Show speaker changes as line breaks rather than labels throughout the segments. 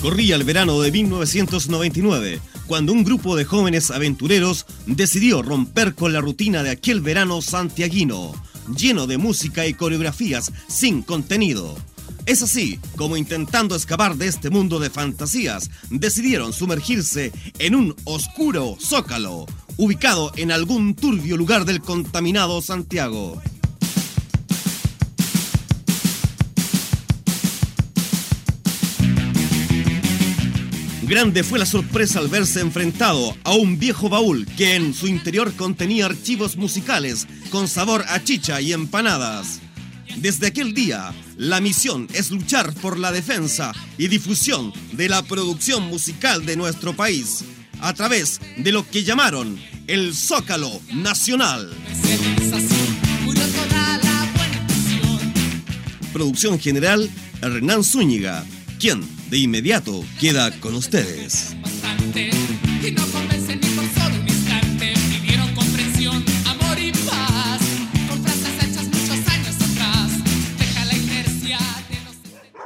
Corría el verano de 1999, cuando un grupo de jóvenes aventureros decidió romper con la rutina de aquel verano santiaguino, lleno de música y coreografías sin contenido. Es así como, intentando escapar de este mundo de fantasías, decidieron sumergirse en un oscuro zócalo, ubicado en algún turbio lugar del contaminado Santiago. Grande fue la sorpresa al verse enfrentado a un viejo baúl que en su interior contenía archivos musicales con sabor a chicha y empanadas. Desde aquel día, la misión es luchar por la defensa y difusión de la producción musical de nuestro país, a través de lo que llamaron el Zócalo Nacional. Producción general, Hernán Zúñiga, quien de inmediato queda con ustedes. Y no convencen ni por solo un instante. Pidieron comprensión, amor y paz, con frases hechas muchos años atrás. Deja la inercia de los...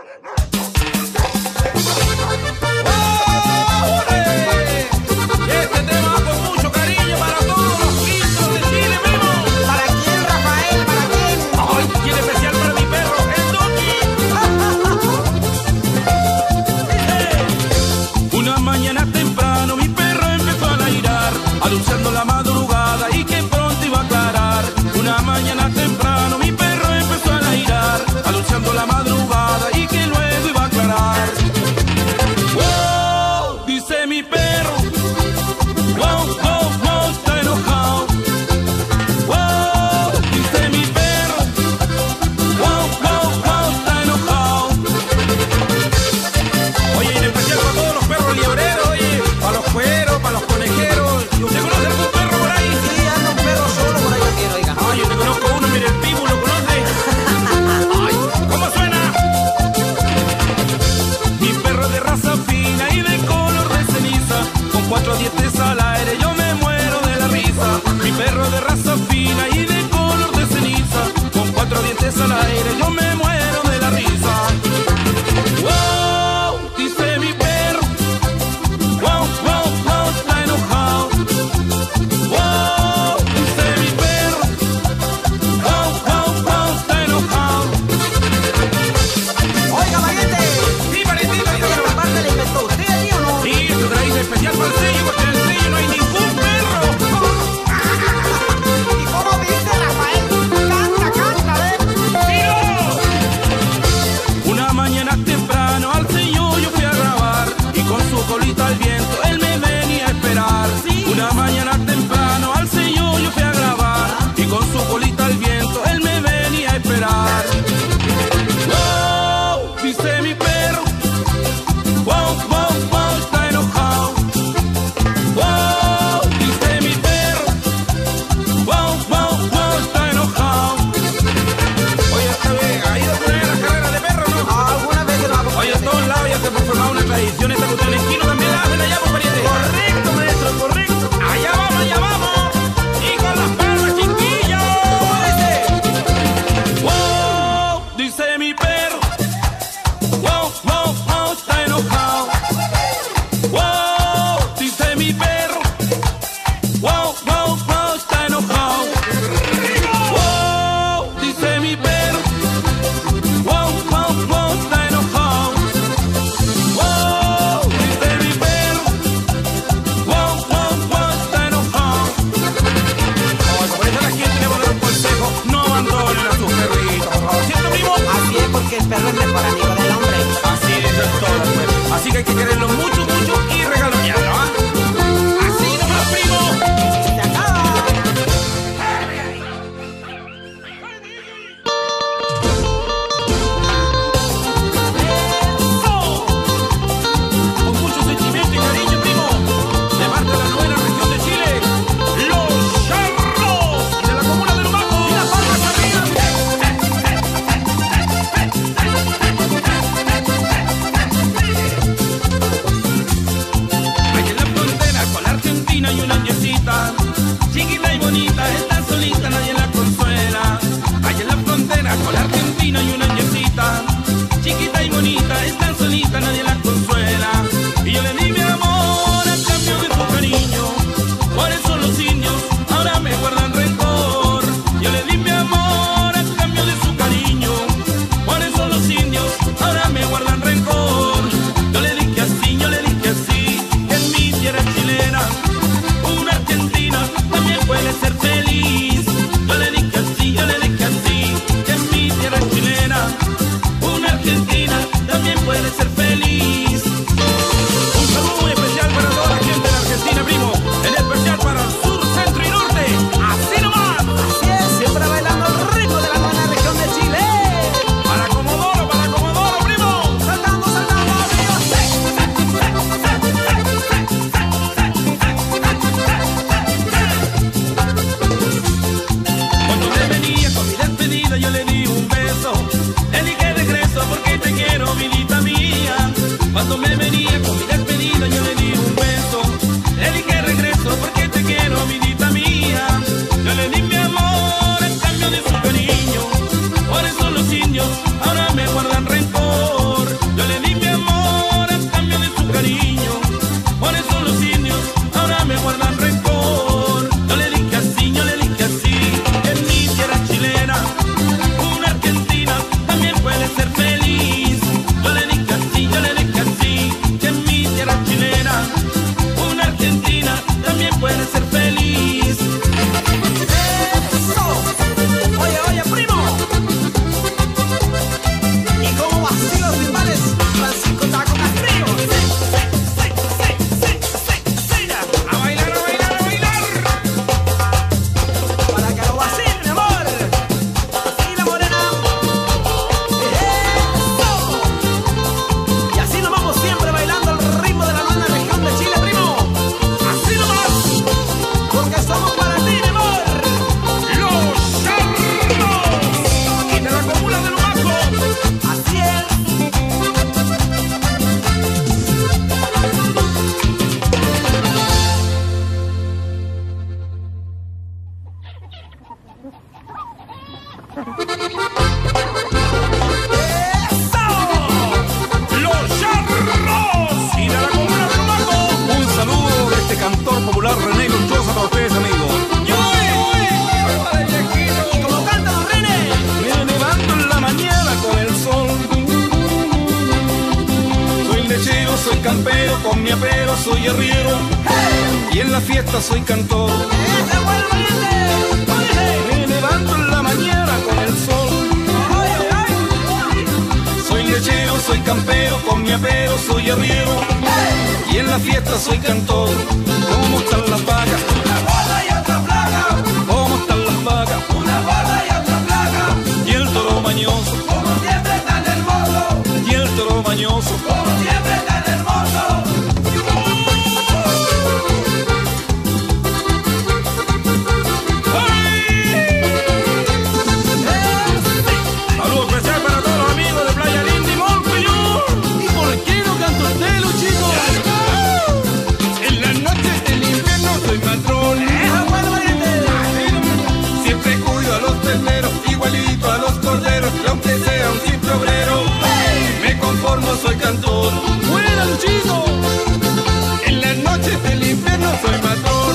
Este tema con mucho cariño para todos los quintos de Chile, primo.
¿Para quién, Rafael? ¿Para quién?
Ay, y en especial para mi perro, el Duki. Una mañana temprano mi perro empezó a ladrar, anunciando la madrugada y que pronto iba a aclarar. Una mañana temprano mi perro empezó a ladrar, anunciando la madrugada y que luego iba a aclarar. ¡Wow! Dice mi perro. ¡Wow, wow, wow! Está enojado. ¡Wow! Dice mi perro. ¡Wow, wow, wow! Está enojado. Oye, en especial para todos los perros liebreros, oye, para los cueros, para los conejeros. ¿Usted conoce algún perro por ahí?
Sí, anda un perro solo por ahí, quiero, oiga.
Ay, yo te conozco uno, mire, el Pibu, ¿lo conoce? Ay, ¿cómo suena? Mi perro de raza fina y de color de ceniza, con 4 dientes al aire yo me muero de la risa. Mi perro de raza fina y de color de ceniza, con 4 dientes al aire yo me muero de la risa. ¡Wow! Dice mi perro. ¡Wow, wow, wow! Está enojado. ¡Wow! Dice mi perro. ¡Wow, wow, wow! Está enojado.
Oiga, valiente.
Sí, Valentino,
¿Esta parte la inventó usted ahí o no?
sí, esto trae de especial para el sello, porque en el sello no hay ningún perro.
¿Y cómo dice Rafael? Canta, canta, ¿ves?
Una mañana temprano al señor yo fui a grabar y con su colita al viento él me venía a esperar. Una mañana temprano al señor yo fui a grabar y con su colita al viento él me venía a esperar. ¡Wow! Dice mi perro. ¡Wow, wow, wow! Está enojado. ¡Wow! Dice mi perro. ¡Wow, wow, wow! Está enojado. Oye, esta vez ha ido a poner las carreras de perro, ¿no?
Algunas veces lo hago.
Oye, en todos lados ya se ha formado una tradición. Esta cuestión en Quino también la hacen allá, pues, pariente.
Correcto, maestro, correcto.
Allá vamos, allá vamos. Y con las perras, chiquillos.
¿Cómo dice?
¡Wow! Dice mi perro. ¡Wow, wow, wow! Está enojado. ¡Wow! Dice mi perro. ¡Wow, wow, wow! Está enojado. ¡Wow! Dice mi perro. ¡Wow, wow, wow! Está enojado. ¡Wow! Dice mi perro. ¡Wow, wow, wow! Está enojado. Oye, por eso la gente le va a dar un consejo: no abandonen a sus perritos, por favor. ¿Cierto, primo?
Así es, porque el perro es mejor amigo del hombre.
Así es todo, pues. Así que hay que quererlo mucho, mucho y regalonearlo, ¿ah? Así nomás, primo.
Se acaba.
Con mucho sentimiento y cariño, primo, de parte de la 9ª región de Chile, los Charros, y de la comuna de Lumaco. ¡Y las palmas arriba! lechero, soy campero, con mi apero soy arriero. Y en la fiesta soy cantor. Me levanto en la mañana con el sol. Soy lechero, soy campero, con mi apero soy arriero. Y en la fiesta soy cantor. ¿Cómo están las vacas? Una gorda y otra plaga. ¿Cómo están las vacas? Una gorda y otra plaga. Y el toro mañoso, como siempre tan hermoso. Y el toro mañoso, como siempre tan hermoso. Saludos especial para todos los amigos de Playa Linda y Monteñor. ¿Y por qué no canto usted, Luchito? En las noches del invierno soy patrón. Siempre cuido a los terneros, igualito a los corderos. Y aunque sea un simple obrero, me conformo, soy cantor. ¡Buena, Luchito! En las noches del invierno soy patrón.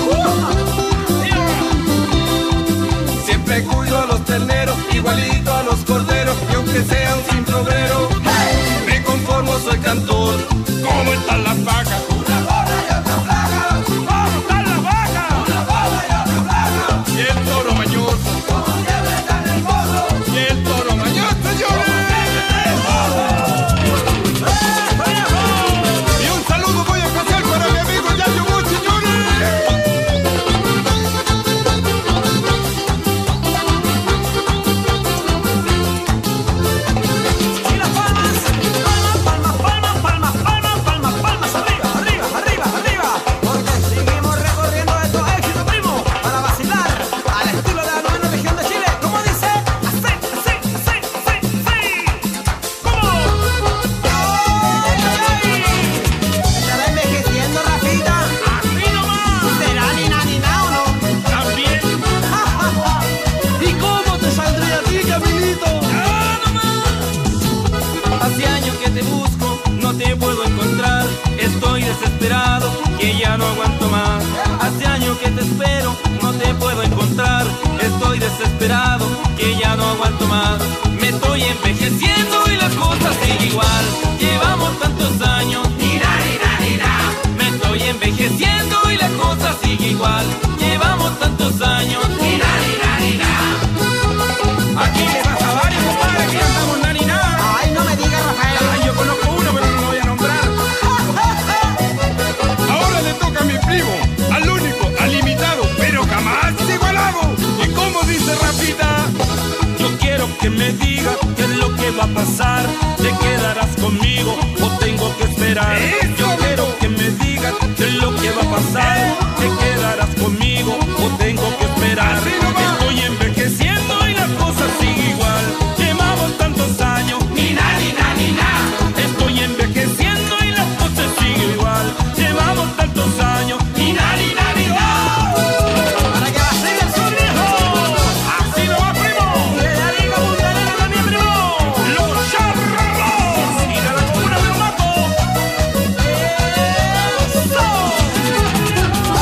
Siempre cuido a los terneros, igualito a los corderos. Y aunque sea un simple obrero, me conformo, soy cantor. ¿Cómo están las vacas? Una gorda y otra plaga. ¿Cómo están las vacas? Una gorda y otra plaga. Y el toro mañoso, como siempre tan hermoso. Y el toro mañoso, señores. Y un saludo muy especial para mi amigo Yayo Bush, señores.
Y las palmas, palmas, palmas, palmas, palmas, palmas, palmas, arriba, arriba, arriba, arriba. Porque seguimos recorriendo estos éxitos, primo, para vacilar al estilo de la novena región de Chile. ¿Cómo dice? Así, así, así, así, así. ¿Cómo? ¡Ay! ¿Estará envejeciendo, Rafita?
Así nomás.
¿Será ni na ni na o no?
También.
¿Y cómo te saldría a ti, Camilito?
Hace años que te busco, no te puedo encontrar. Estoy desesperado, que ya no aguanto más. Hace años que te espero, no te puedo encontrar. Estoy desesperado, que ya no aguanto más. Me estoy envejeciendo y la cosa sigue igual. Llevamos tantos años, me estoy envejeciendo y la cosa sigue igual. Llevamos tantos años, Aquí le pasa a varios, compadre, que ya estamos nada.
Ay, no me digas, Rafael.
Ay, yo conozco uno, pero no lo voy a nombrar. Ahora le toca a mi primo, al único, al limitado, pero jamás igualado. ¿Y cómo dice Rafita? Yo quiero que me diga qué es lo que va a pasar. ¿Te quedarás conmigo o tengo que esperar? Yo quiero que me digas qué es lo que va a pasar. ¿Te quedarás conmigo o tengo que esperar? Estoy envejeciendo y la cosa sigue igual. Llevamos tantos años, Estoy envejeciendo y la cosa sigue igual. Llevamos tantos años,
Para que vacile el sur, viejo.
Así no va, primo.
Le da rico Punta Arenas también, primo.
Los charros y de la comuna de Omato.
¡Eso!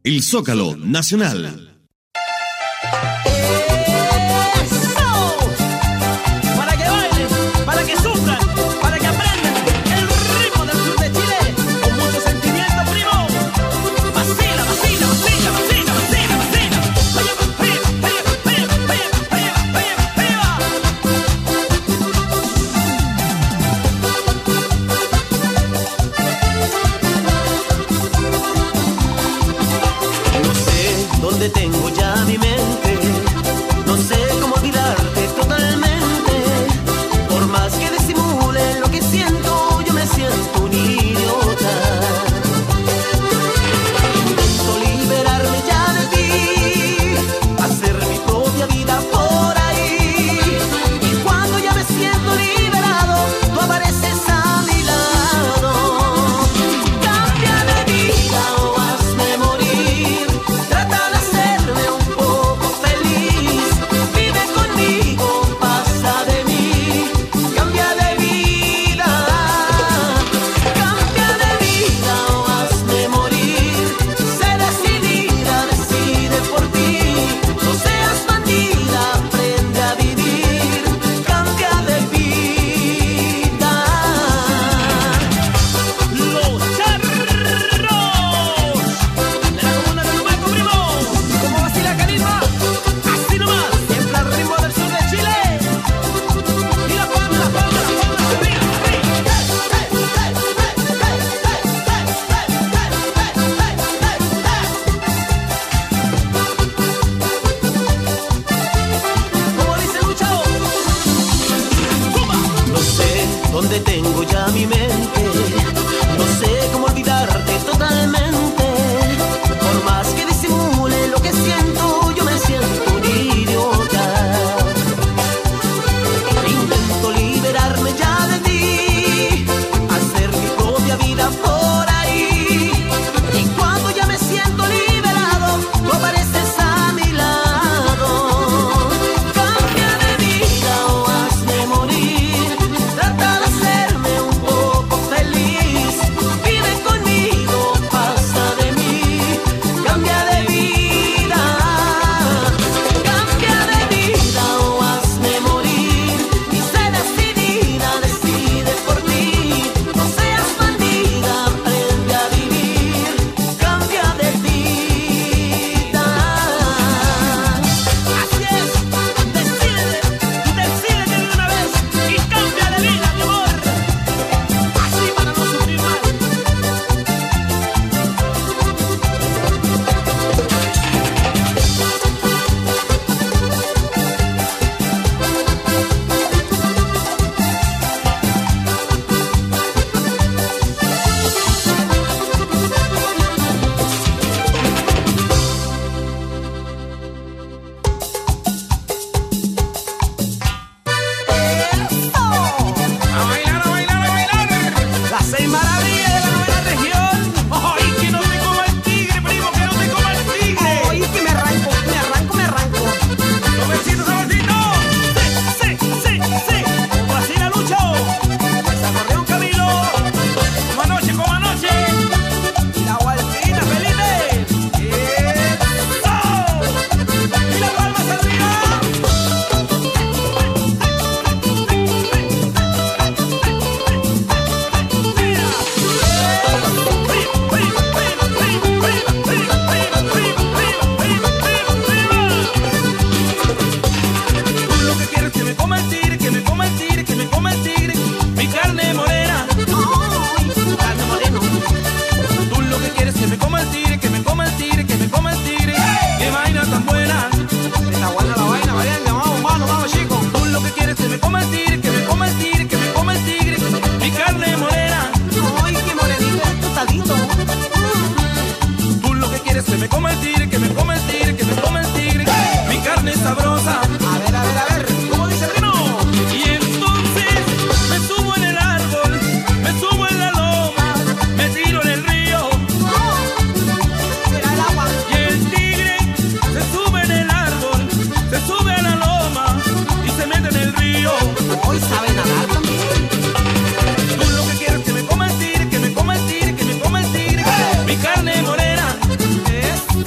El Zócalo Nacional.
Para que bailen, para que sufran, para que aprendan el ritmo del sur de Chile con mucho sentimiento, primo. Vacila, vacila, vacila, vacila, vacila, vacila. No sé dónde tengo ya mi mente, no sé cómo olvidarte totalmente. Por más que disimule lo que siento, yo me siento un idiota. Intento liberarme ya de ti, hacer mi propia vida por ahí. Y cuando ya me siento liberado, tú apareces a mi lado. Cambia de vida o hazme morir, trata de hacerme un poco feliz. Vive conmigo, pasa de mí. Cambia de vida o hazme morir. Sé decidida, decide por ti. No seas bandida, aprende a vivir. Cambia de vida. Los charros de la comuna de Lumaco, primo. ¿Cómo vacila Carisma? Así nomás, siempre al ritmo del sur de Chile. Y la palma, la palma, la palma, arriba, ¿cómo dice Lucho? ¡Suma! No sé dónde tengo ya mi mente, no sé cómo olvidarte totalmente. Por más que disimule lo que siento, yo me siento un idiota. Intento liberarme ya de ti, hacer mi propia vida por ahí. Y cuando ya me siento liberado, tú apareces a mi lado. Cambia de vida o hazme morir, trata de hacerme un poco feliz. Vive conmigo, pasa de mí. Cambia de vida o hazme morir. Y sé decidida, decide por ti. No seas bandida, aprende a vivir. Cambia de vida. Así es, decídete de una vez y cambia de vida, mi amor. Así para no sufrir más. ¡A bailar, a bailar, a bailar! Las 6 maravillas de la novena región. ¡Ay, que no te coma el tigre, primo, que no te coma el tigre! ¡Ay, que me arranco! ¡Los besitos, saborcitos! ¡Sí! ¡Como vacila Lucho! ¡El acordeón Camilo! ¡Como anoche! ¡Y la Gualpina, Felipe! ¡Eso! ¡Y las palmas arriba! Tú lo que quieres que me coma el tigre, que me coma el tigre, que me coma el tigre, mi carne morena. Carne moreno. Tú lo que quieres que me coma el tigre, que me coma el tigre, que me coma el tigre, qué vaina tan buena. Está buena la vaina, variante, vamos chicos. Tú lo que quieres que me coma el tigre, que me coma el tigre, que me coma el tigre, mi carne morena. Ay, qué morenito, tostadito. Tú lo que quieres que me coma el tigre, que me coma el tigre, que me coma el tigre, mi carne sabrosa. A ver, ¿cómo dice el ritmo? Y entonces me subo en el árbol, me subo en la loma, me tiro en el río. Será el agua. Y el tigre se sube en el árbol, se sube a la loma y se mete en el río. Hoy sabe nadar también. Tú lo que quieres que me coma el tigre, que me coma el tigre, que me coma el tigre, mi carne morena.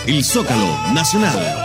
el Zócalo Nacional.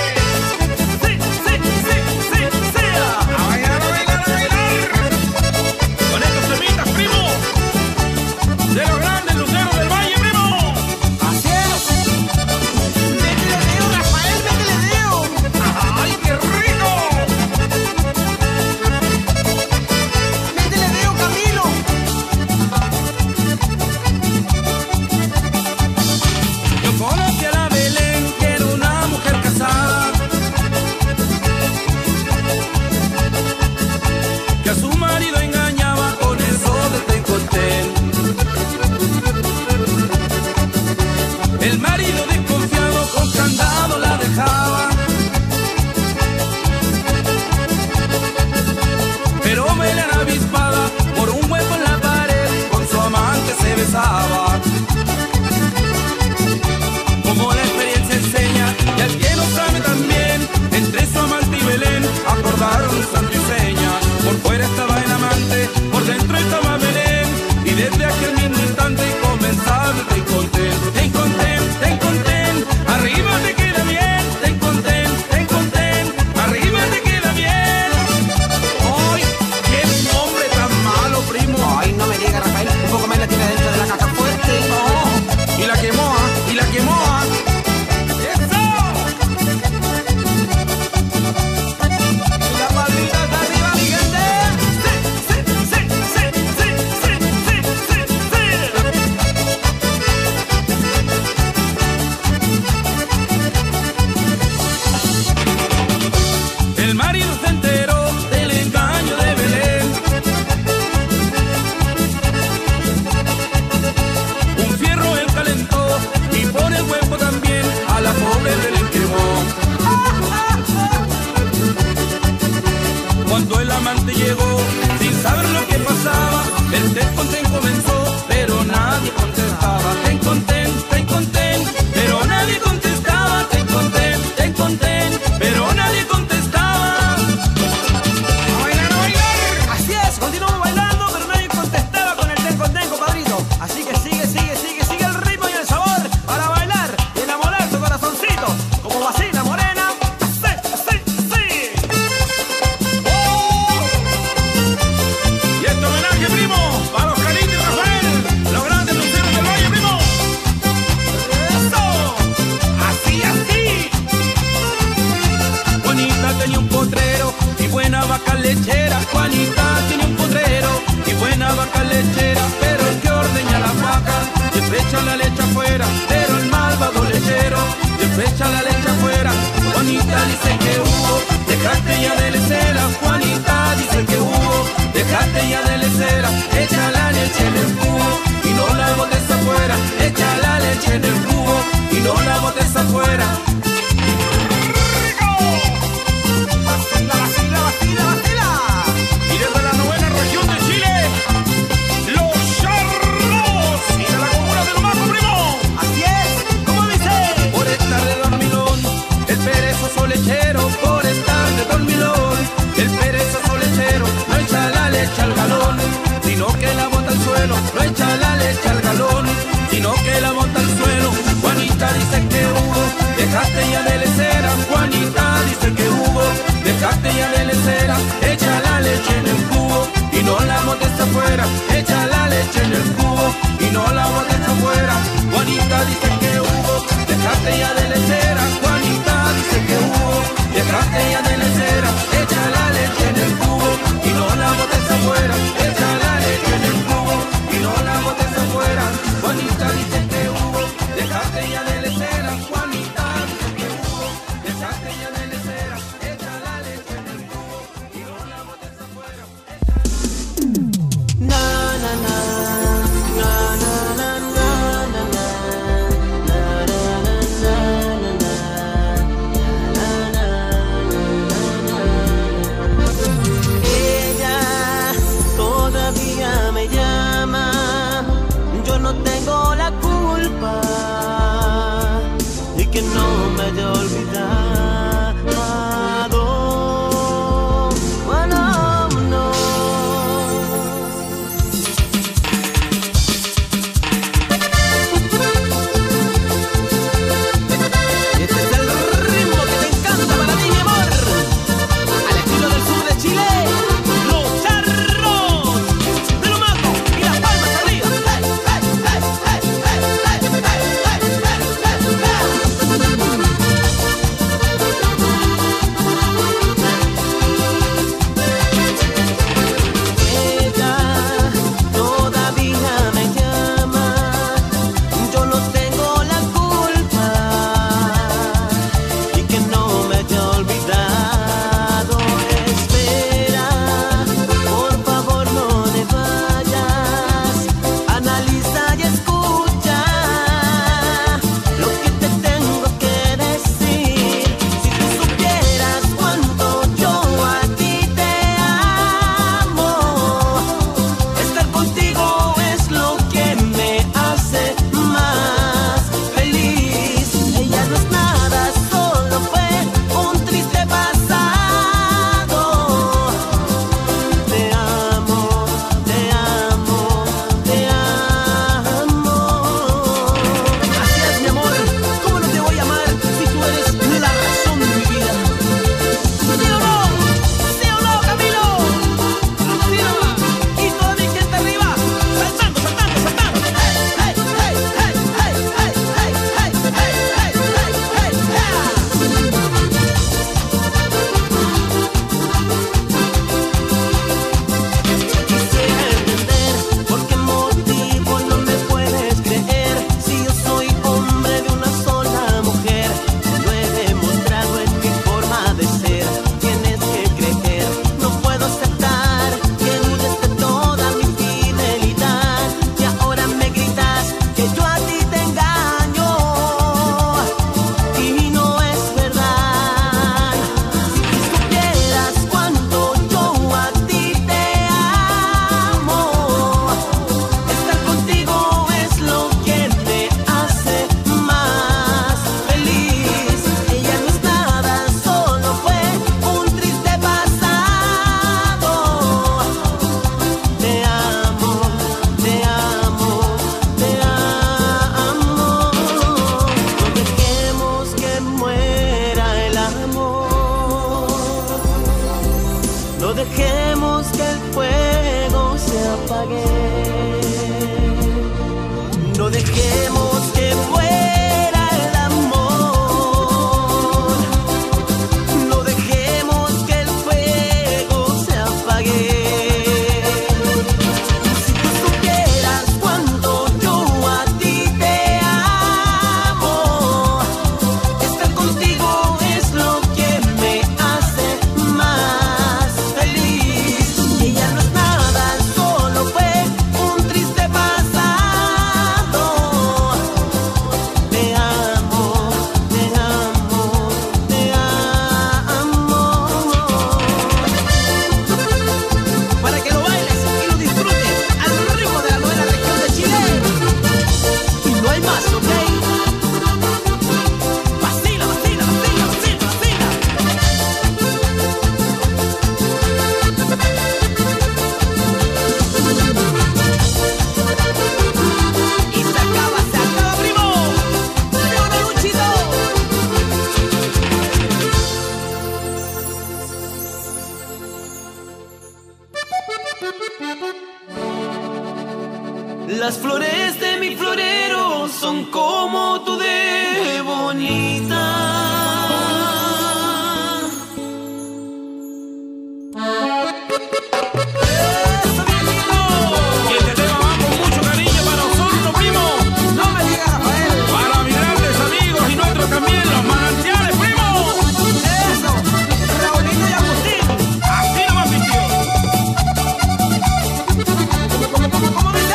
Como la experiencia enseña, y al que no sabe también, entre su amante y Belén acordaron un santo y seña. Por fuera estaba el amante, por dentro estaba Belén, y desde aquel mismo instante comenzaba el ten contén, ten contén, ten contén, arriba te queda bien, ten contén, arriba te queda bien. ¡Ay, qué hombre tan malo, primo!
Ay, no me diga, Rafael, un poco más la tiene dentro de la caja fuerte.
Y la quemó, y la quemó. ¡Eso!
Y la palmita está arriba, mi gente.
El marido se enteró del engaño de Belén. Un fierro él calentó y por el huevo también a la pobre Belén quemó. Cuando el amante llegó, sin saber lo que pasaba, el ten contén comenzó, pero nadie contestaba. Ten contén, pero nadie contestaba. Ten contén, pero nadie contestaba. ¡A bailar, a bailar!
Así es, continuamos bailando, pero nadie contestaba con el ten contén, compadrito. Así que sigue el ritmo y el sabor para bailar y enamorar tu corazoncito. Como vacila morena, así.
¡Oh! Y este homenaje, primo, para los Carlitos y Rafael, los grandes luceros del Valle, primo. ¡Eso! Así. Juanita tenía un potrero y buena vaca lechera. Juanita tenía un potrero y buena vaca lechera. Pero el que ordeña la vaca siempre echa la leche afuera. Pero el malvado lechero siempre echa la leche afuera. Juanita dice que hubo, dejaste ya de lecera. Juanita dice que hubo, dejaste ya de lecera. Echa la leche en el cubo y no la botes afuera. Echa la leche en el cubo y no la botes afuera.
Vacila.
Y desde la novena región de Chile, los charros y de la comuna de Lomaco, primo.
Así es, ¿cómo dice?
Por estar de dormilón, el perezoso lechero. Por estar de dormilón, el perezoso lechero no echa la leche al galón, sino que la bota al suelo. No echa la leche al galón, sino que la bota al suelo. Juanita dice que hubo, dejaste
dejemos que el fuego se apague. No dejemos que muera el amor. No dejemos que el fuego se apague. Si tú supieras cuánto yo a ti te amo, estar contigo es lo que me hace más feliz. Y ya no es nada, solo fue un triste pasado. Te amo, te amo, te amo. Para que lo bailes y lo disfrutes al ritmo de la novena región de Chile. Y no hay más, ¿ok? Vacila, vacila, vacila, vacila, vacila. Y se acaba, primo. Primo de Luchito. Las flores de mi florero son como tú de bonita. ¡Eso, viejito!
Y este tema va con mucho cariño para Osorno, primo.
No me digas, Rafael.
Para mis grandes amigos y nuestros también, los manantiales, primo.
Eso, Raulito y Agustín.
Así nomás, mi tío.
¿Cómo dice?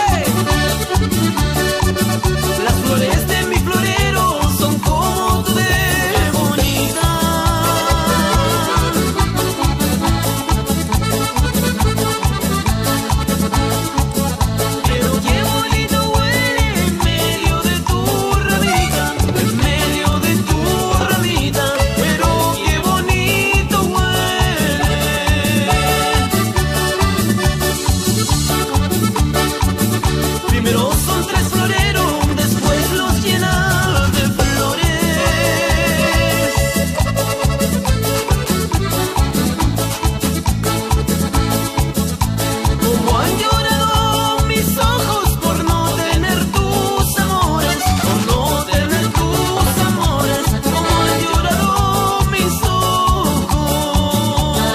Las flores de mi florero son como tú de bonita. Pero qué bonito huele en medio de tu ramita, en medio de tu ramita. Pero qué bonito huele. Primero son tres floreros, después los llenas de flores. Como han llorado mis ojos por no tener tus amores, por no tener tus amores. Como han llorado mis ojos.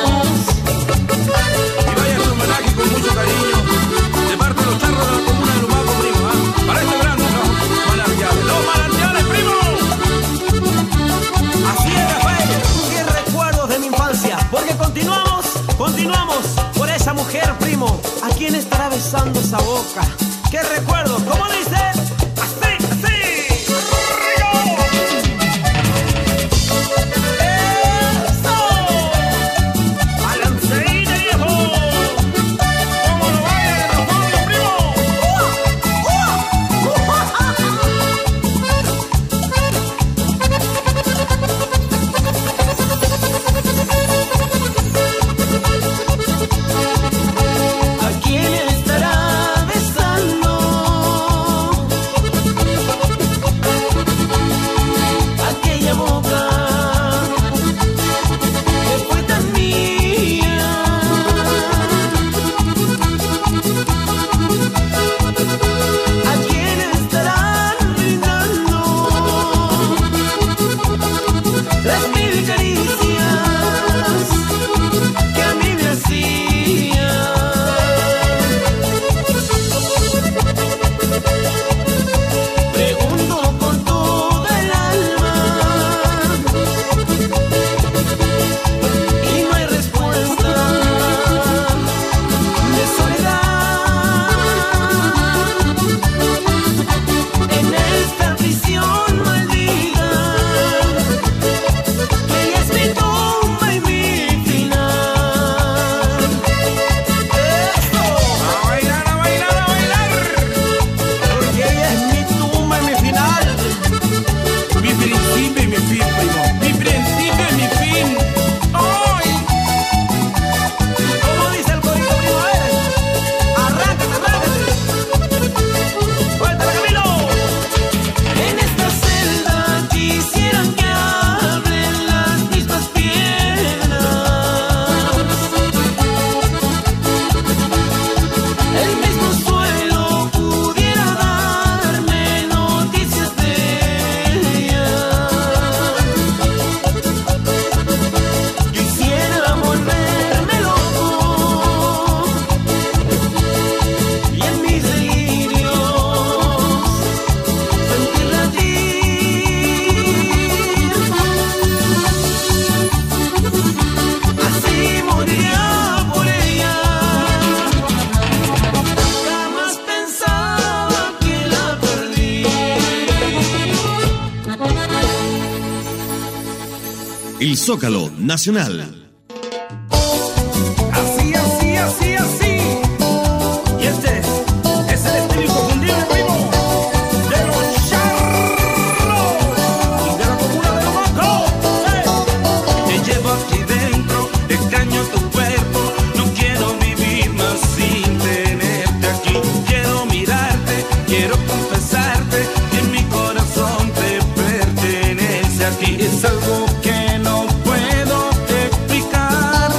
Y vaya su homenaje con mucho cariño de parte de los charros de la comuna de Lumaco, primo, ¿ah? Para estos grandes, ¿no? Manantiales. ¡Los manantiales, primo!
Así es, Rafael, qué recuerdos de mi infancia. Porque continuamos por esa mujer, primo. ¿A quién estará besando esa boca? ¿Qué recuerdos? ¿Cómo dice? Así, así. ¡Eso! ¡Balanceína, viejo!
¿Cómo lo baila el Osorno, primo?
¿A quién estará besando?
Zócalo Nacional.
Así, así, así, así. Y este es el estilo inconfundible, primo, de los charros y de la comuna de Lomaco.
Te llevo aquí dentro, extraño tu cuerpo, no quiero vivir más sin tenerte aquí. Quiero mirarte, quiero confesarte que en mi corazón te pertenece a ti. Es algo que no puedo explicar,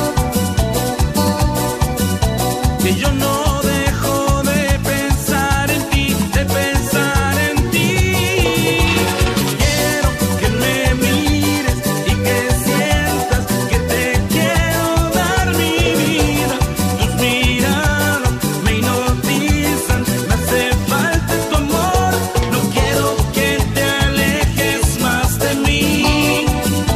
que yo no dejo de pensar en ti, de pensar en ti. Quiero que me mires y que sientas que te quiero dar mi vida. Tus miradas me hipnotizan, me hace falta tu amor. No quiero que te alejes más de mí.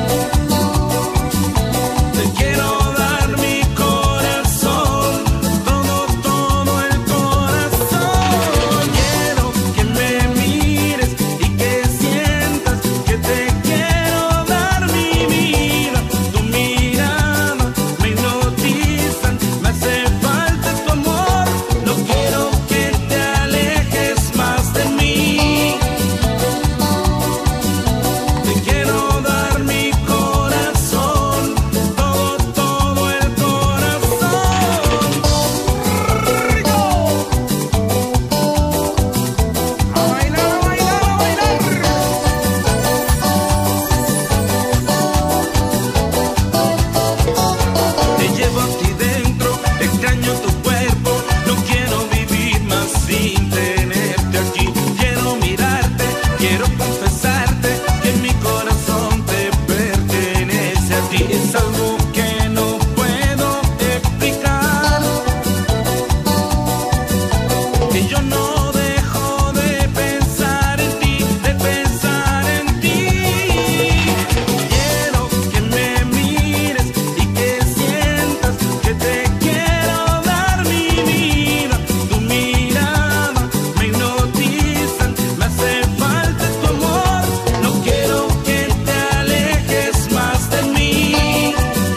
Te quiero dar mi corazón, todo el corazón. Quiero que me mires y que sientas que te quiero dar mi vida. Tu mirada me hipnotizan, me hace falta tu amor. No quiero que te alejes más de mí. Te quiero dar mi corazón, todo el corazón.
¡Rico! A bailar, a bailar, a bailar.
Te llevo aquí dentro, extraño tu cuerpo, no quiero vivir más sin tenerte aquí. Quiero mirarte, quiero confesarte que en mi corazón te pertenece a ti. Es algo que no puedo explicar, que yo no dejo de pensar en ti, de pensar en ti. Quiero que me mires y que sientas que te quiero dar mi vida. Tu mirada me hipnotizan, me hace falta tu amor. No quiero que te alejes más de mí.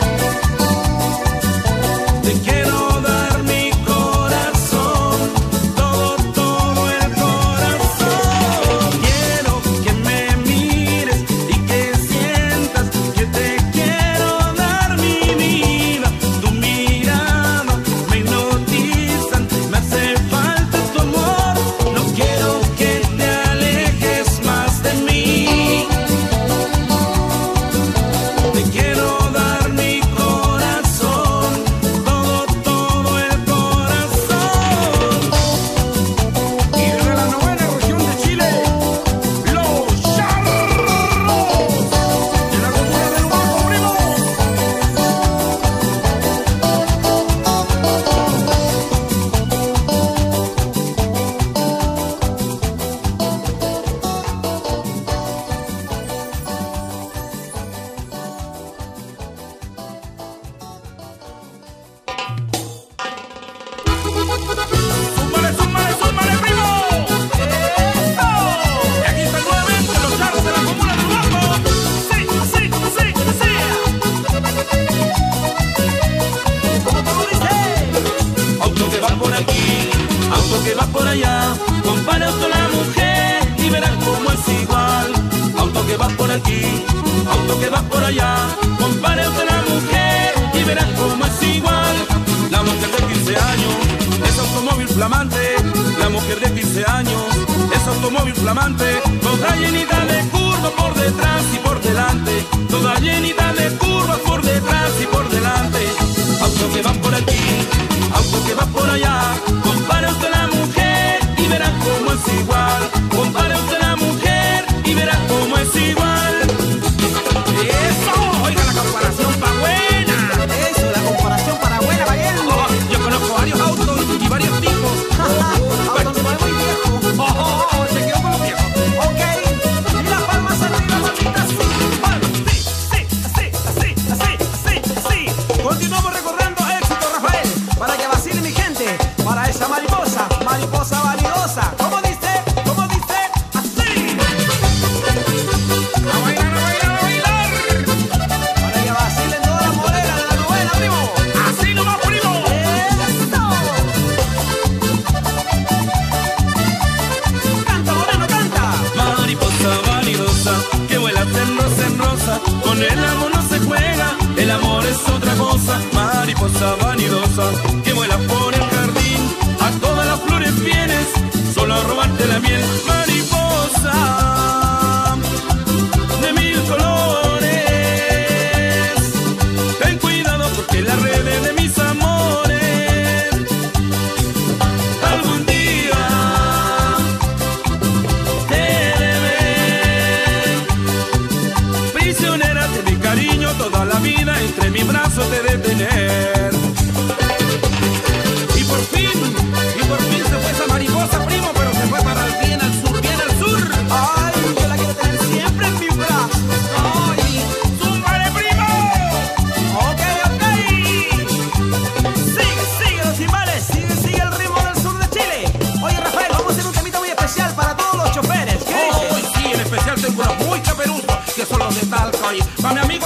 Te quiero dar mi corazón, todo el corazón. Quiero que me mires y que sientas que te quiero dar mi vida. Tu mirada me hipnotizan, me hace falta tu amor. No quiero que te alejes más de mí. Te quiero dar mi corazón, todo el corazón.
Y desde la novena región de Chile, los charros de la comuna de Lomaco, primo.
¡Súmale, súmale, súmale, primo!
¡Eso!
Y aquí están nuevamente los charros de la comuna de Lomaco.
Sí, sí, sí, sí. ¿Cómo te lo dice?
Auto que va por aquí, auto que va por allá. Compara auto a la mujer y verás cómo es igual. Auto que va por aquí, auto que va por allá. Compara auto a la mujer y verás cómo es igual. La mujer de 15 años es automóvil flamante. La mujer de 15 años es automóvil flamante. Toda llenita de curvas por detrás y por delante. Toda llenita de curvas por detrás y por delante. Auto que va por aquí, auto que va por allá. Compara usted a la mujer y verá cómo es igual. Compara usted a la mujer y verá cómo es igual.
¡Eso!
Oiga la comparación pa' buena.
Eso, la comparación para buena, Bayel.
Oh, yo conozco varios autos y varios tipos.
Auto nuevo y viejo.
Oh, se quedó con los viejos.
Ok, y las palmas arriba, mamitas, sí. Palmas, sí, sí, así, así, así, así, así. Continuamos recorriendo éxito, Rafael, para que vacile mi gente, para esa mariposa, mariposa vanidosa. ¿Cómo dice? ¿Cómo dice? Así. A bailar, a bailar, a bailar. Para que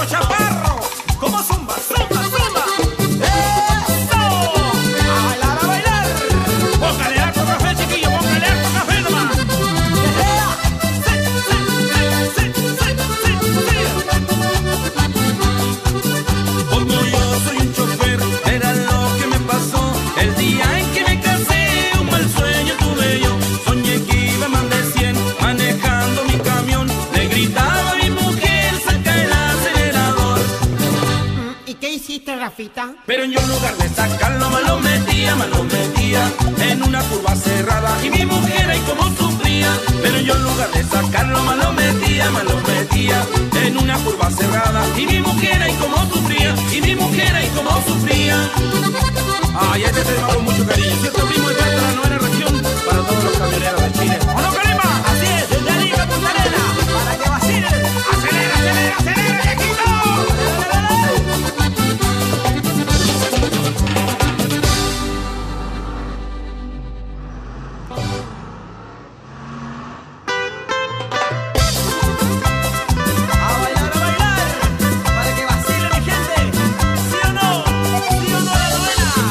los chaparros. Como zumba, zumba, zumba. ¡Eso! A bailar, a bailar.
Póngale harto café, chiquillo, póngale harto café nomás. Como yo soy un chofer, era lo que me pasó el día en que me casé. Un mal sueño tuve yo, soñé que iba más de 100 manejando mi camión. Le gritaba a mi mujer, saca el acelerador.
¿Y qué hiciste, Rafita?
Pero yo en lugar de sacarlo, me lo metía en una curva cerrada. Y mi mujer ahí como sufría. Pero yo en lugar de sacarlo, me lo metía en una curva cerrada. Y mi mujer ahí como sufría. Y mi mujer ahí como sufría. Ay, este tema con mucho cariño. Cierto primo de parte de la novena región para todos los camioneros de Chile. ¿O no, Calema?
Así es, desde Arica, Punta Arena, para que vacilen.
¡Acelera, acelera, acelera, viejito!
A bailar, para que vacilen mi gente. ¿Sí o no? ¿Sí o no la novena?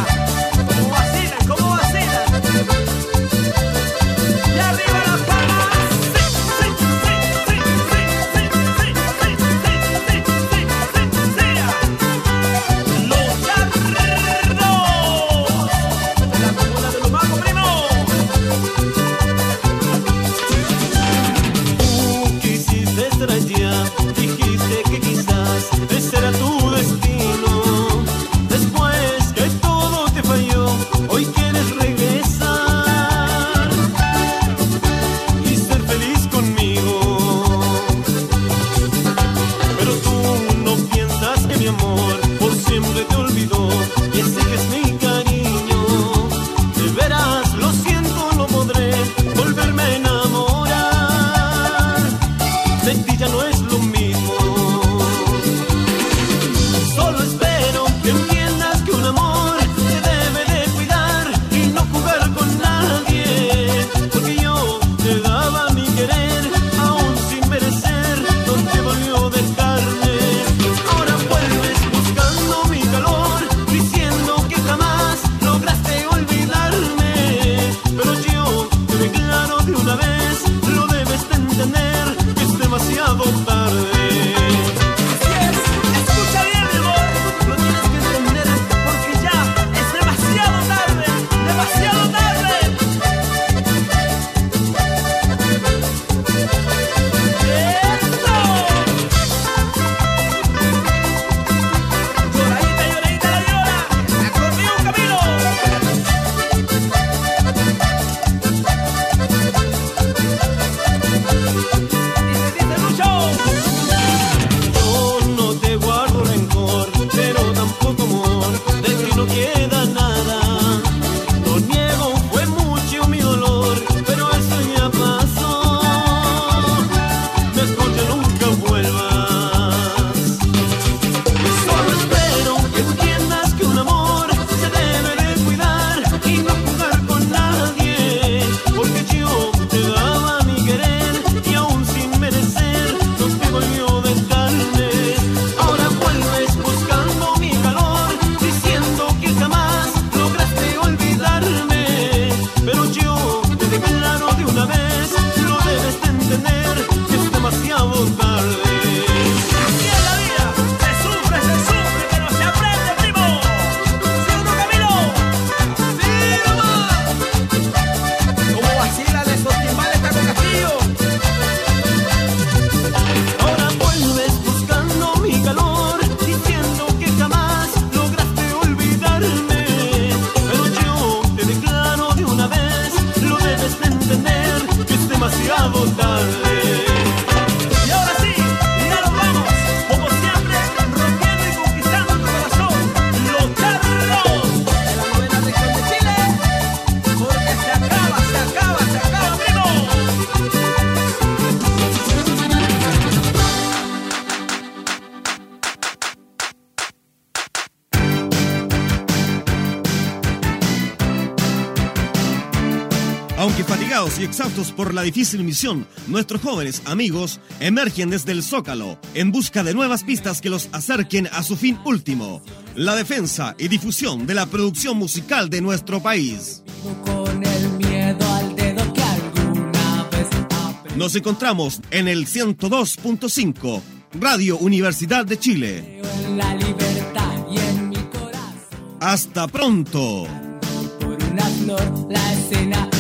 Aunque fatigados y exhaustos por la difícil misión, nuestros jóvenes amigos emergen desde el Zócalo en busca de nuevas pistas que los acerquen a su fin último, la defensa y difusión de la producción musical de nuestro país.
Con el miedo al dedo que alguna vez aprendí.
Nos encontramos en el 102.5, Radio Universidad de Chile.
En la libertad y en mi corazón.
¡Hasta pronto!
Por una flor, la escena